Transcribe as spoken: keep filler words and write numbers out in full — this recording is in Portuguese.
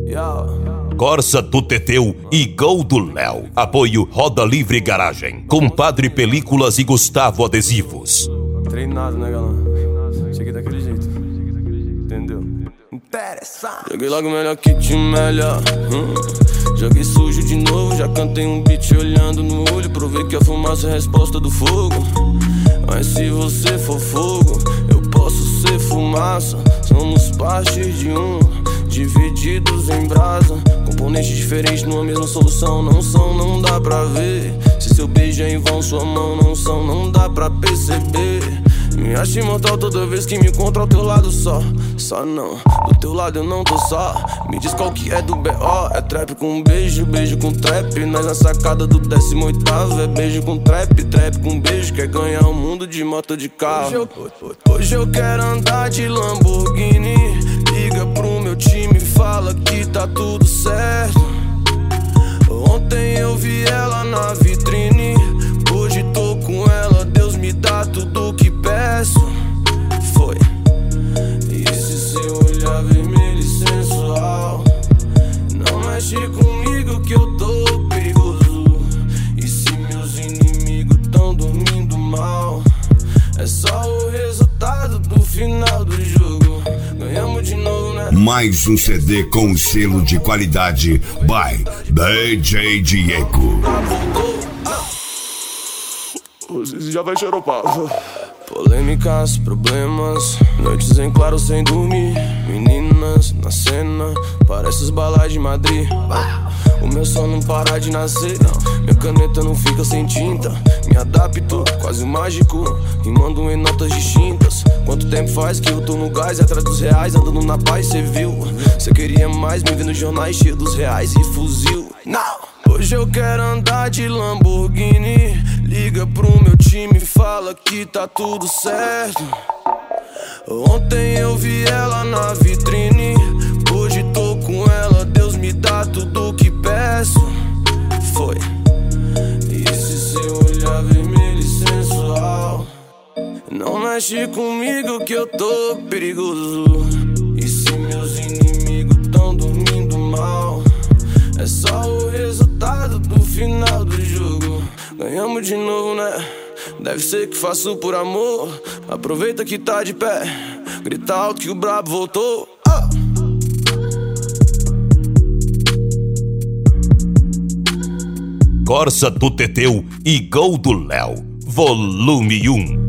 Corsa do Teteu e Gol do Léo. Apoio Roda Livre Garagem. Compadre Películas e Gustavo Adesivos. Treinado, né, galã? Cheguei daquele jeito. Entendeu? Interessante. Joguei logo melhor que te melhor. Hum. Joguei sujo de novo. Já cantei um beat olhando no olho. Provei que a fumaça é a resposta do fogo. Mas se você for fogo, eu posso ser fumaça. Somos partes de um, divididos em brasa. Componentes diferentes numa mesma solução. Não são, não dá pra ver. Se seu beijo é em vão, sua mão não são, não dá pra perceber. Me acho imortal toda vez que me encontro ao teu lado só. Só não, do teu lado eu não tô só. Me diz qual que é do B O. É trap com beijo, beijo com trap. Nós na sacada do décimo oitavo. É beijo com trap, trap com beijo. Quer ganhar o mundo de moto de carro. Hoje eu, hoje eu quero andar de Lamborghini. Liga pro meu time, fala que tá tudo certo. Ontem eu vi ela na vitrine. Hoje tô com ela, Deus me dá tudo que peço. Foi. E esse seu olhar vermelho e sensual não mexe comigo que eu tô perigoso. E se meus inimigos tão dormindo mal, é só o resultado do final do jogo. Ganhamos de novo, né? Mais um C D com selo de qualidade by D J Diego. Você já vai xeropar. Polêmicas, problemas, noites em claro sem dormir. Meninas na cena, parece os balais de Madrid. O meu som não para de nascer, minha caneta não fica sem tinta. Me adapto, quase mágico, rimando em notas distintas. Quanto tempo faz que eu tô no gás, atrás dos reais, andando na paz, cê viu? Cê queria mais, me vendo nos jornais cheio dos reais e fuzil. Não! Hoje eu quero andar de Lamborghini. Liga pro meu time, fala que tá tudo certo. Ontem eu vi ela na vitrine. Hoje tô com ela, Deus me dá tudo que peço. Foi. E esse seu olhar vermelho e sensual não mexe comigo que eu tô perigoso. E se meus inimigos tão dormindo mal, é só o resultado do final do jogo. Ganhamos de novo, né? Deve ser que faço por amor. Aproveita que tá de pé, grita alto que o brabo voltou. Oh! Corsa do Teteu e Gol do Léo. Volume um.